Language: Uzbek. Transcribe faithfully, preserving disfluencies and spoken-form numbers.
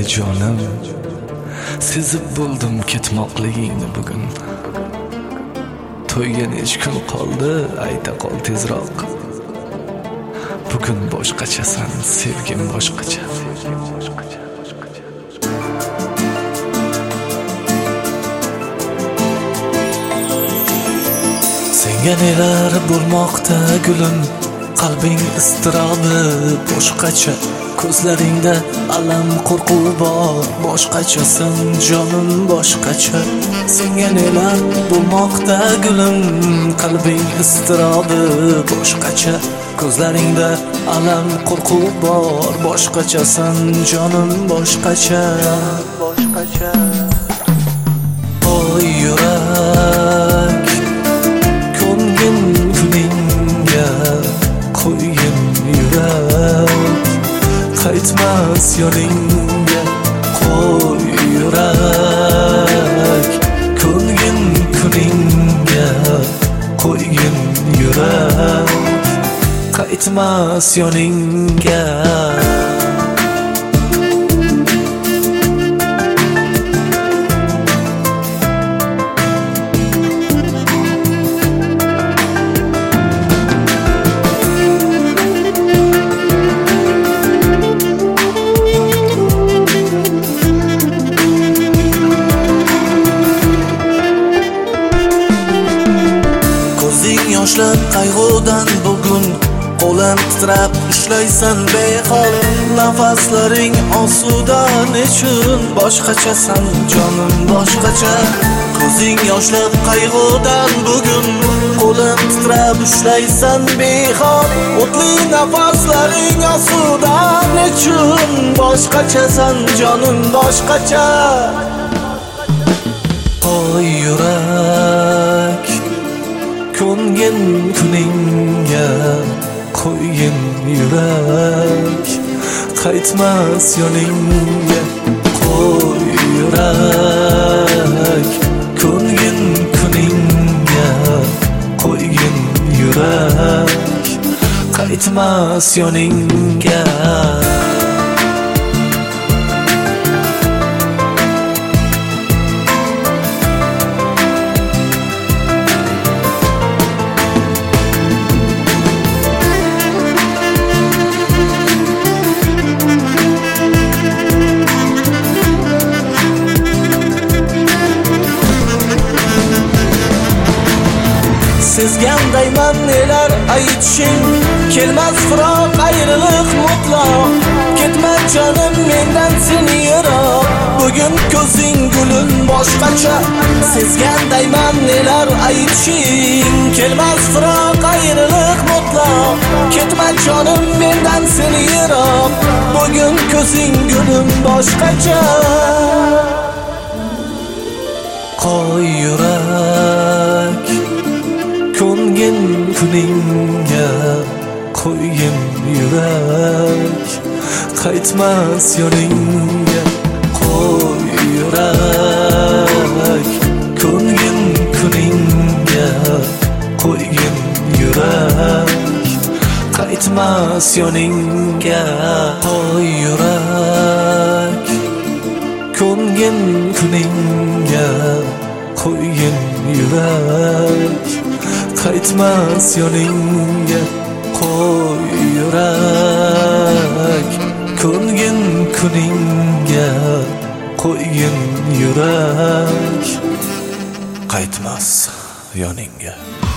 jonim, sezib bo'ldim ketmoqligingni bugun. To'yga necha kun qoldi, ayta qol tezroq. Bugun boshqachasan, sevgim boshqacha. Senga nelar bo'lmoqda gulim, qalbing iztirobi boshqacha. Ko'zlaringda alam qo'rquv bor, boshqachasan jonim boshqacha. Senga nelar bo'lmoqda gulim, qalbing iztirobi boshqacha. Ko'zlaringda alam qo'rquv bor, boshqachasan jonim boshqacha. Boshqacha. Oy yurak, ko'ngil kuningga qo'yim yurak. Qaytmas yoningga qo'y yurak, ko'ngil kuningga qo'ygin yurak. Qaytmas yoningga. Yoshlar qayg'udan bugun qo'lim titrab ushlaysan behol. Nafaslaring osuda nechun boshqachasan jonim boshqacha. Ko'zing yoshlar qayg'udan bugun qo'lim titrab ushlaysan behol. O'tli nafaslaring osuda nechun boshqachasan jonim boshqacha. Qo'y yurak, ko'ngil kuningga qo'ygin yurak. Qaytmas yoningga qo'y yurak, ko'ngil kuningga qo'ygin yurak. Qaytmas yoningga. Sezgandayman nelar aytishing, kelmas firoq ayriliq mutlaq. Ketma jonim mendan sen yiroq, bugun ko'zing gulim boshqacha. Sezgandayman nelar aytishing, kelmas firoq ayriliq mutlaq. Ketma jonim mendan sen yiroq, bugun ko'zing gulim boshqacha. Qo'y yurak, ko'ngil kuningga qo'ygin yurak. Qaytmas yoningga qo'y yurak, ko'ngil kuningga qo'ygin yurak. Qaytmas yoningga. Qo'y yurak, ko'ngil kuningga qo'ygin yurak. Qaytmas yoningga qo'y yurak, ko'ngil kuningga qo'ygin yurak. Qaytmas yoningga.